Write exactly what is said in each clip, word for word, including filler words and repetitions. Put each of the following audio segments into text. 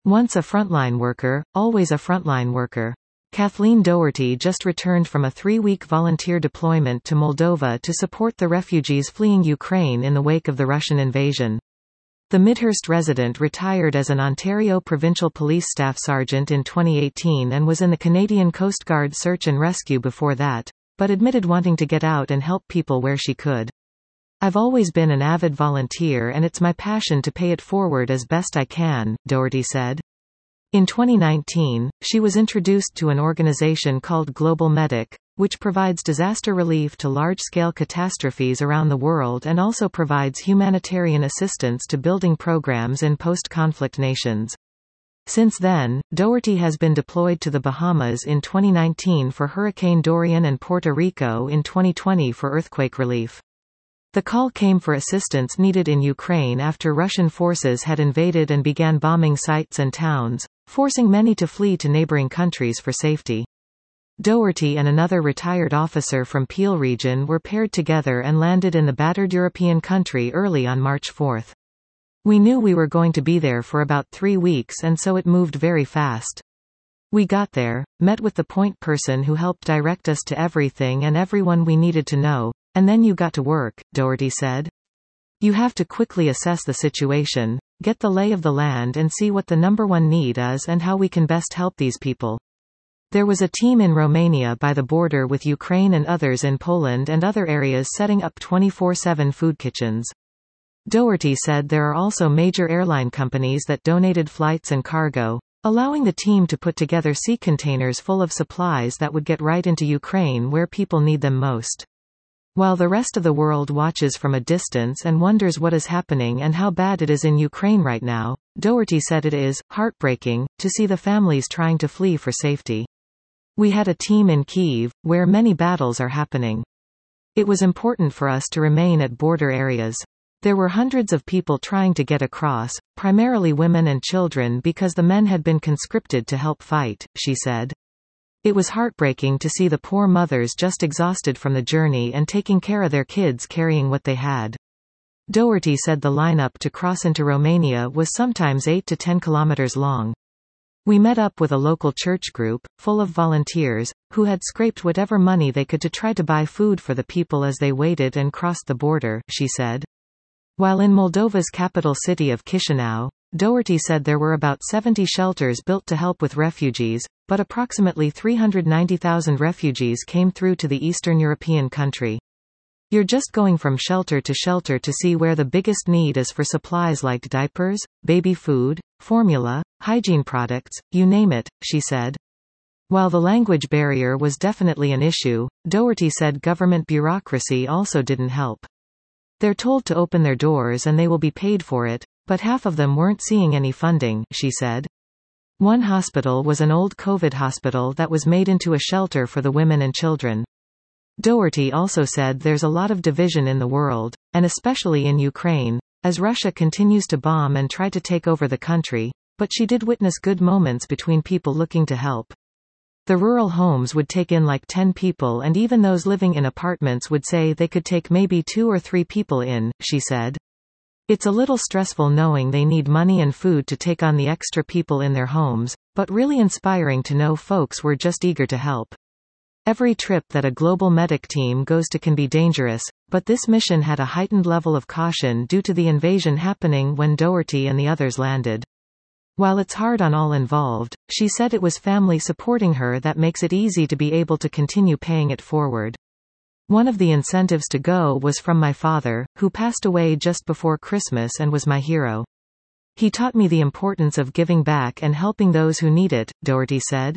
Once a frontline worker, always a frontline worker. Kathleen Doherty just returned from a three-week volunteer deployment to Moldova to support the refugees fleeing Ukraine in the wake of the Russian invasion. The Midhurst resident retired as an Ontario Provincial Police Staff Sergeant in twenty eighteen and was in the Canadian Coast Guard search and rescue before that, but admitted wanting to get out and help people where she could. "I've always been an avid volunteer and it's my passion to pay it forward as best I can," Doherty said. In twenty nineteen, she was introduced to an organization called Global Medic, which provides disaster relief to large-scale catastrophes around the world and also provides humanitarian assistance to building programs in post-conflict nations. Since then, Doherty has been deployed to the Bahamas in twenty nineteen for Hurricane Dorian and Puerto Rico in twenty twenty for earthquake relief. The call came for assistance needed in Ukraine after Russian forces had invaded and began bombing sites and towns, forcing many to flee to neighboring countries for safety. Doherty and another retired officer from Peel region were paired together and landed in the battered European country early on March fourth. "We knew we were going to be there for about three weeks and so it moved very fast. We got there, met with the point person who helped direct us to everything and everyone we needed to know, and then you got to work," Doherty said. "You have to quickly assess the situation, get the lay of the land and see what the number one need is and how we can best help these people." There was a team in Romania by the border with Ukraine and others in Poland and other areas setting up twenty-four seven food kitchens. Doherty said there are also major airline companies that donated flights and cargo, allowing the team to put together sea containers full of supplies that would get right into Ukraine where people need them most. While the rest of the world watches from a distance and wonders what is happening and how bad it is in Ukraine right now, Doherty said it is heartbreaking to see the families trying to flee for safety. "We had a team in Kyiv, where many battles are happening. It was important for us to remain at border areas. There were hundreds of people trying to get across, primarily women and children because the men had been conscripted to help fight," she said. "It was heartbreaking to see the poor mothers just exhausted from the journey and taking care of their kids carrying what they had." Doherty said the lineup to cross into Romania was sometimes eight to ten kilometers long. "We met up with a local church group, full of volunteers, who had scraped whatever money they could to try to buy food for the people as they waited and crossed the border," she said. While in Moldova's capital city of Chisinau, Doherty said there were about seventy shelters built to help with refugees, but approximately three hundred ninety thousand refugees came through to the Eastern European country. "You're just going from shelter to shelter to see where the biggest need is for supplies like diapers, baby food, formula, hygiene products, you name it," she said. While the language barrier was definitely an issue, Doherty said government bureaucracy also didn't help. "They're told to open their doors and they will be paid for it, but half of them weren't seeing any funding," she said. One hospital was an old COVID hospital that was made into a shelter for the women and children. Doherty also said there's a lot of division in the world, and especially in Ukraine, as Russia continues to bomb and try to take over the country, but she did witness good moments between people looking to help. The rural homes would take in like ten people and even those living in apartments would say they could take maybe two or three people in, she said. "It's a little stressful knowing they need money and food to take on the extra people in their homes, but really inspiring to know folks were just eager to help. Every trip that a global medic team goes to can be dangerous, but this mission had a heightened level of caution due to the invasion happening when Doherty and the others landed. While it's hard on all involved, she said it was family supporting her that makes it easy to be able to continue paying it forward. One of the incentives to go was from my father, who passed away just before Christmas and was my hero. He taught me the importance of giving back and helping those who need it," Doherty said.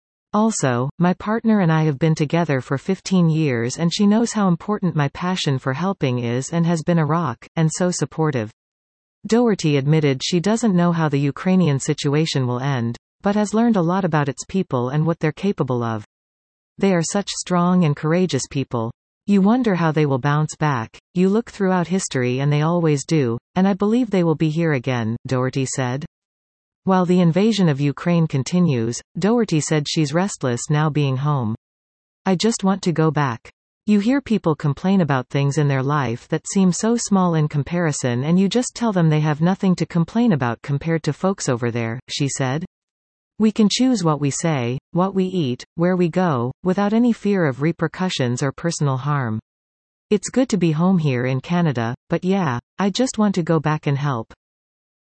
Also, "My partner and I have been together for fifteen years and she knows how important my passion for helping is and has been a rock, and so supportive." Doherty admitted she doesn't know how the Ukrainian situation will end, but has learned a lot about its people and what they're capable of. "They are such strong and courageous people. You wonder how they will bounce back. You look throughout history and they always do, and I believe they will be here again," Doherty said. While the invasion of Ukraine continues, Doherty said she's restless now being home. "I just want to go back. You hear people complain about things in their life that seem so small in comparison, and you just tell them they have nothing to complain about compared to folks over there, she said. We can choose what we say, what we eat, where we go, without any fear of repercussions or personal harm. It's good to be home here in Canada, but yeah, I just want to go back and help.